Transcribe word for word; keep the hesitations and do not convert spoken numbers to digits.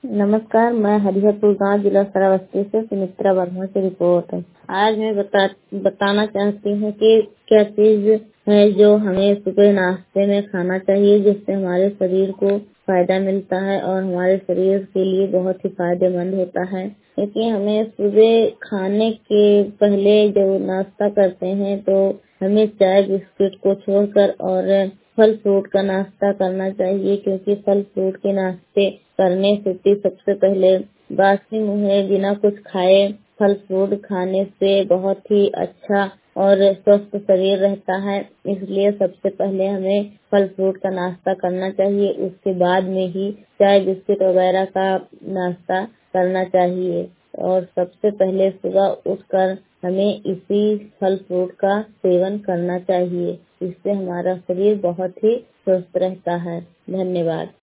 नमस्कार, मैं हरिहरपुर गांव जिला श्रावस्ती से सुमित्रा वर्मा की रिपोर्ट है। आज मैं बता बताना चाहती हूँ कि क्या चीज है जो हमें सुबह नाश्ते में खाना चाहिए, जिससे हमारे शरीर को फायदा मिलता है और हमारे शरीर के लिए बहुत ही फायदेमंद होता है। क्योंकि हमें सुबह खाने के पहले जब नाश्ता करते हैं तो हमें चाय बिस्किट को छोड़कर और फल फ्रूट का नाश्ता करना चाहिए, क्योंकि फल फ्रूट के नाश्ते करने से सबसे पहले बासी मुँहे बिना कुछ खाए फल फ्रूट खाने से बहुत ही अच्छा और स्वस्थ शरीर रहता है। इसलिए सबसे पहले हमें फल फ्रूट का नाश्ता करना चाहिए, उसके बाद में ही चाय बिस्किट वगैरह का नाश्ता करना चाहिए। और सबसे पहले सुबह उठकर हमें इसी फल फ्रूट का सेवन करना चाहिए। इससे हमारा शरीर बहुत ही स्वस्थ रहता है। धन्यवाद।